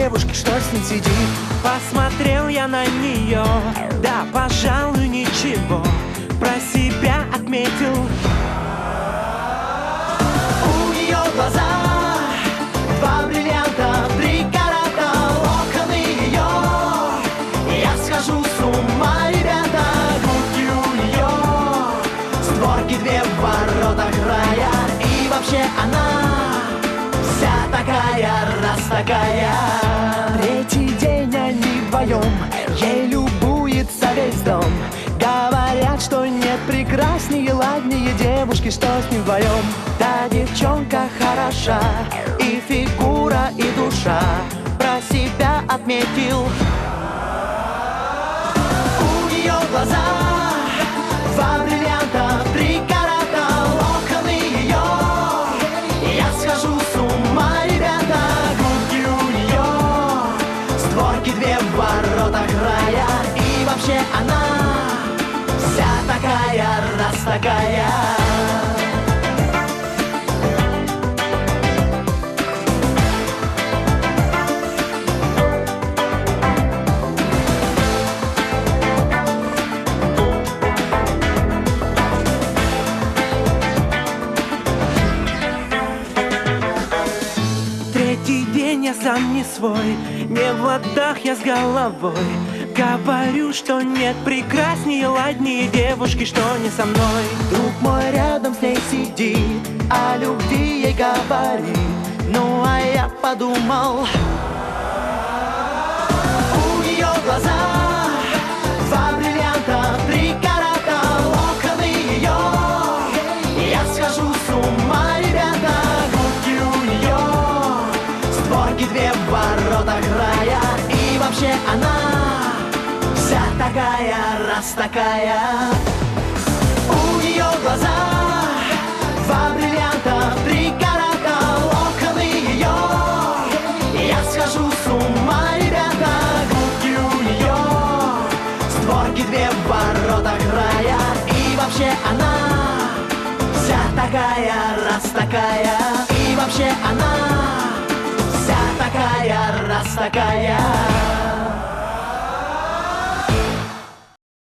девушки, что с ним сидит. Посмотрел я на нее, да, пожалуй, ничего. Про себя отметил. У нее глаза, два бриллианта, 3 карата, локоны ее. Я схожу с ума, ребята, руки у нее, створки 2 в воротах рая. И вообще она вся такая, раз такая. Третий день они вдвоем, ей любуется весь дом. Говорят, что нет прекраснее, ладнее девушки, что с ним вдвоем. Та девчонка хороша, и фигура, и душа, про себя отметил. У нее глаза, 2 бриллианта, 3 карата, локоны ее. Я схожу с ума, ребята, грудки у нее, створки 2 в воротах рая. И вообще она вся такая, раз такая. Третий день я сам не свой, не в ладах я с головой. Говорю, что нет прекраснее, ладнее девушки, что не со мной. Друг мой рядом с ней сидит, о любви ей говорит. Ну а я подумал, у нее глаза, 2 бриллианта, 3 карата, локоны ее. Я схожу с ума, ребята, грудки у нее, створки 2 в воротах рая. И вообще она вся такая, раз такая. У нее глаза, 2 бриллианта, 3 карата, локоны ее. Я схожу с ума, ребята, грудки у нее, створки 2 в воротах рая. И вообще она вся такая, раз такая. И вообще она вся такая, раз такая.